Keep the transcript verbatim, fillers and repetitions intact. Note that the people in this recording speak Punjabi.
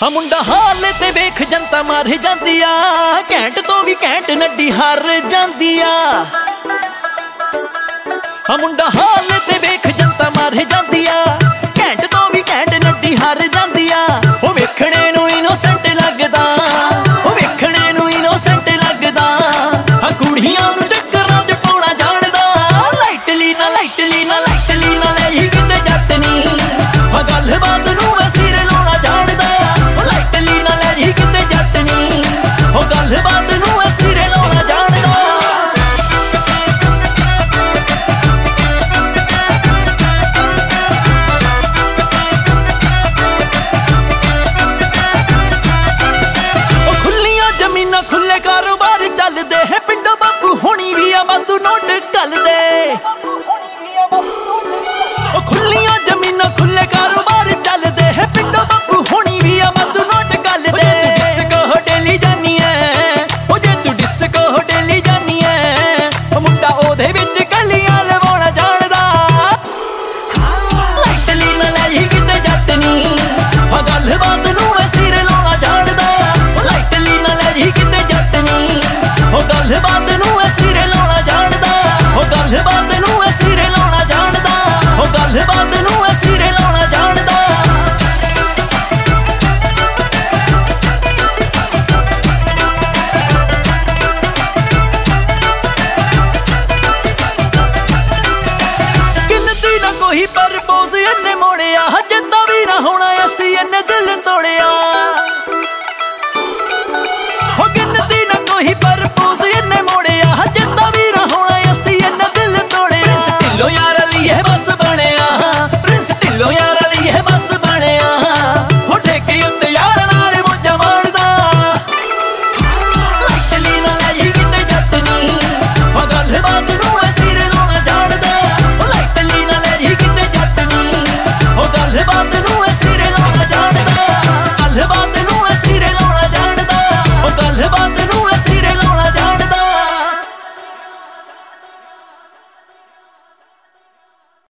ਆ ਮੁੰਡਾ ਹਾਲ ਤੇ ਵੇਖ ਜਨਤਾ ਮਾਰ ਜਾਂਦੀ ਆ, ਘੈਂਟ ਤੋਂ ਵੀ ਘੈਂਟ ਨੱਡੀ ਹਾਰ ਜਾਂਦੀ ਆ। ਆ ਮੁੰਡਾ ਹਾਲ ਤੇ ਵੇਖ ਜਨਤਾ ਮਾਰ ਜਾਂਦੀ ਆ, ਘੈਂਟ ਤੋਂ ਵੀ ਘੈਂਟ ਨੱਡੀ ਹਾਰ ਜਾਂਦੀ ਆ। ਉਹ ਵੇਖਣੇ ਨੂੰ ਇਨੋਸੈਂਟ ਲੱਗਦਾ, ਉਹ ਵੇਖਣੇ ਨੂੰ ਇਨੋਸੈਂਟ ਲੱਗਦਾ। ਆ ਕੁੜੀਆਂ ਨੂੰ ਚੱਕਰਾਂ ਚ ਪਾਉਣਾ ਜਾਣਦਾ, ਲਾਈਟਲੀ ਨਾ ਲਾਈਟਲੀ ਨਾ ਲਾਈਟਲੀ ਨਾ ਲੈ ਹੀ ਕਿਤੇ ਜੱਟ ਨੀ। ਆ ਗੱਲਬਾਤ ਨੂੰ ਐ ਸਿਰੇ ਲਾਉਣਾ ਜਾਣਦਾ, ਲਾਈਟਲੀ ਨਾ ਲੈ ਹੀ ਕਿਤੇ ਜੱਟ ਨੀ। ਉਹ ਗੱਲਬਾਤ ਨੂੰ ਐ ਸਿਰੇ ਲਾਉਣਾ ਜਾਣਦਾ। ਖੁੱਲੇ ਕਾਰੋਬਾਰ ਚੱਲਦੇ ਹੈ, ਪਿੰਡੋਂ ਬਾਪੂ ਹੋਣੀ ਵੀ ਆ ਵਾਧੂ ਨੋਟ ਘੱਲਦੇ। ਉਹ ਖੁੱਲੀਆਂ ਜ਼ਮੀਨਾਂ ਖੁੱਲੇ ਕਾਰੋਬਾਰ ਚੱਲਦੇ ਹੈ, ਪਿੰਡੋਂ ਬਾਪੂ ਹੋਣੀ ਵੀ ਆ ਵਾਧੂ ਨੋਟ ਘੱਲਦੇ। ਡਿਸਕੋ ਡੇਲੀ ਜਾਨੀ ਐ, ਉਹ ਜੇ ਤੂੰ ਡਿਸਕੋ ਡੇਲੀ ਜਾਨੀ ਐ, ਉਹ ਮੁੰਡਾ ਉਹਦੇ ਵਿੱਚ ਕਲੀਆਂ ਲਵਾਉਣਾ ਜਾਣਦਾ। ਲਾਈਟਲੀ ਨਾ ਲੈ ਹੀ ਕਿਤੇ ਜੱਟ ਨੀ, ਆ ਗੱਲਬਾਤ ਨੂੰ ਐ ਸਿਰੇ ਲਾਉਣਾ ਜਾਣਦਾ। ਲਾਈਟਲੀ ਨਾ ਲੈ ਹੀ ਕਿਤੇ ਜੱਟ ਨੀ, ਉਹ ਗੱਲਬਾਤ ਨੂੰ ਐ ਸਿਰੇ ਲਾਉਣਾ ਜਾਣਦਾ। ਉਹ ਗੱਲਬਾਤ ਨੂੰ ਐ ਸਿਰੇ ਲਾਉਣਾ ਜਾਣਦਾ। ਉਹ ਗੱਲਬਾਤ ਨੂੰ ਐ ਸਿਰੇ ਲਾਉਣਾ ਜਾਣਦਾ। ਗਿਣਤੀ ਨਾ ਕੋਈ ਪਰਪੋਜ਼ ਇਹਨੇ ਮੋੜਿਆ, ਜਿੱਦਾਂ ਵੀ ਨਾ ਹੋਣਾ ਅਸੀਂ ਇਹਨੇ ਦਿਲ ਤੋੜਿਆ। ਹੋ ਗਿਣਤੀ ਨਾ ਕੋਈ ਪਰਪੋਜ਼ ਇਹਨੇ ਮੋੜਿਆ, ਜਿੱਦਾਂ ਵੀ ਨਾ ਹੋਣਾ ਅਸੀਂ ਇਹਨੇ ਦਿਲ ਤੋੜਿਆ। ਢਿੱਲੋਂ ਯਾਰ